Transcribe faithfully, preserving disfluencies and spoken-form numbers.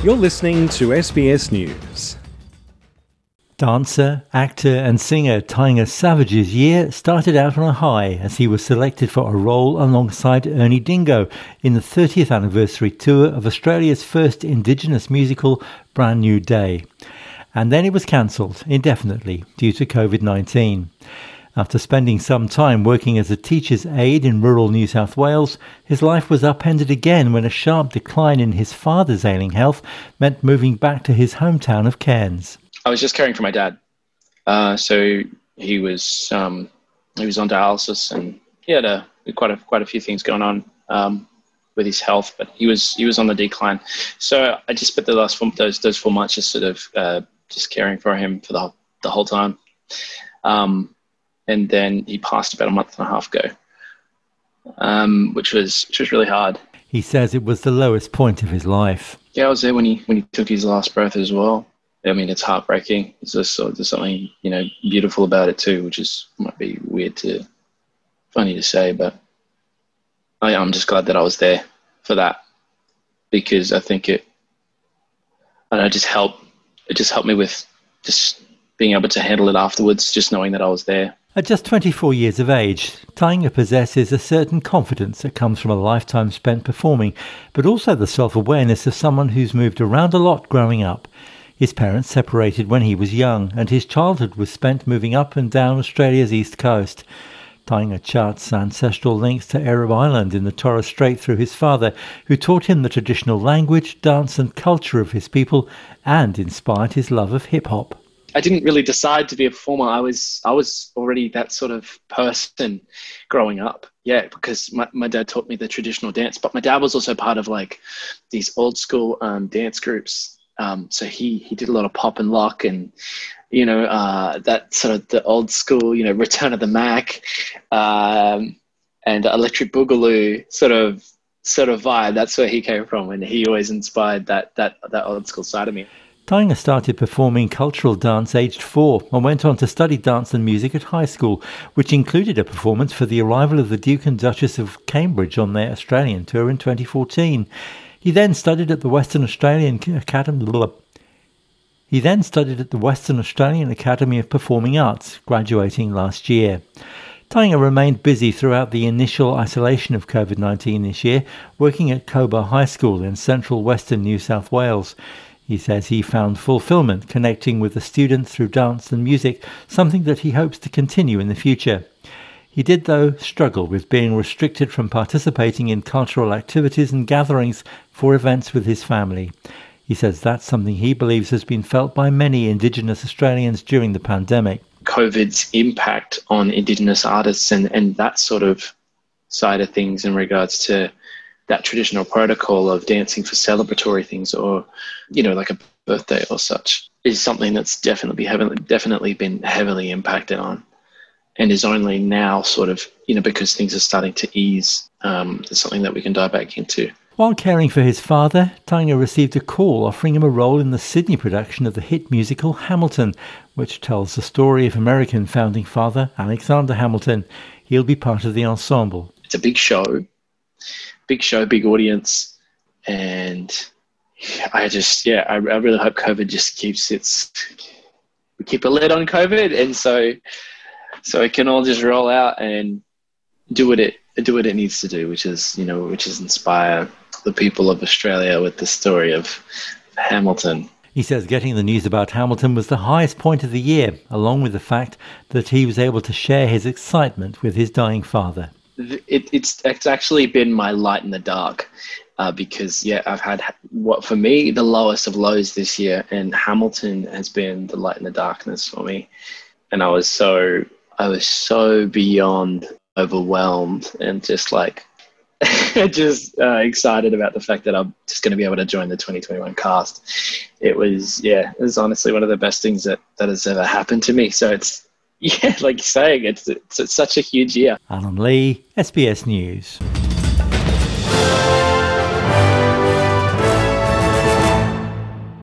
You're listening to S B S News. Dancer, actor and singer Tainga Savage's year started out on a high as he was selected for a role alongside Ernie Dingo in the thirtieth anniversary tour of Australia's first Indigenous musical, Brand New Day. And then it was cancelled indefinitely due to covid nineteen. After spending some time working as a teacher's aide in rural New South Wales, his life was upended again when a sharp decline in his father's ailing health meant moving back to his hometown of Cairns. I was just caring for my dad. Uh, so he was um, he was on dialysis, and he had a quite a quite a few things going on um, with his health, but he was he was on the decline. So I just spent the last four, those those four months just sort of uh, just caring for him for the the whole time. Um, and then he passed about a month and a half ago, um, which was which was really hard. He says it was the lowest point of his life. Yeah, I was there when he when he took his last breath as well. I mean, it's heartbreaking. It's just sort of, there's something, you know, beautiful about it too, which is might be weird to, funny to say, but I, I'm just glad that I was there for that, because I think it, I don't know, just helped. It just helped me with just being able to handle it afterwards, just knowing that I was there. At just twenty-four years of age, Tainga possesses a certain confidence that comes from a lifetime spent performing, but also the self-awareness of someone who's moved around a lot growing up. His parents separated when he was young, and his childhood was spent moving up and down Australia's east coast. Tainga charts ancestral links to Arab Island in the Torres Strait through his father, who taught him the traditional language, dance and culture of his people, and inspired his love of hip-hop. I didn't really decide to be a performer. I was I was already that sort of person growing up. Yeah, because my, my dad taught me the traditional dance, but my dad was also part of like these old school um, dance groups. Um, so he he did a lot of pop and lock, and you know uh, that sort of the old school, you know, Return of the Mac um, and Electric Boogaloo sort of sort of vibe. That's where he came from, and he always inspired that that that old school side of me. Tainga started performing cultural dance aged four and went on to study dance and music at high school, which included a performance for the arrival of the Duke and Duchess of Cambridge on their Australian tour in twenty fourteen. He then studied at the Western Australian Academy. He then studied at the Western Australian Academy of Performing Arts, graduating last year. Tainga remained busy throughout the initial isolation of covid nineteen this year, working at Cobar High School in central western New South Wales. He says he found fulfilment connecting with the students through dance and music, something that he hopes to continue in the future. He did, though, struggle with being restricted from participating in cultural activities and gatherings for events with his family. He says that's something he believes has been felt by many Indigenous Australians during the pandemic. COVID's impact on Indigenous artists and, and that sort of side of things in regards to that traditional protocol of dancing for celebratory things, or, you know, like a birthday or such, is something that's definitely heavily, definitely been heavily impacted on, and is only now sort of, you know, because things are starting to ease, um, it's something that we can dive back into. While caring for his father, Tainga received a call offering him a role in the Sydney production of the hit musical Hamilton, which tells the story of American founding father Alexander Hamilton. He'll be part of the ensemble. It's a big show. Big show, big audience, and I just, yeah, I, I really hope COVID just keeps its, we keep a lid on COVID, and so, so it can all just roll out and do what it, do what it needs to do, which is, you know, which is inspire the people of Australia with the story of Hamilton. He says getting the news about Hamilton was the highest point of the year, along with the fact that he was able to share his excitement with his dying father. It, it's it's actually been my light in the dark, uh, because yeah, I've had what for me the lowest of lows this year, and Hamilton has been the light in the darkness for me, and I was so I was so beyond overwhelmed and just like just uh, excited about the fact that I'm just going to be able to join the twenty twenty-one cast. It was yeah, it was honestly one of the best things that that has ever happened to me. So it's. Yeah, like you're saying, it's, it's, it's such a huge year. Alan Lee, S B S News.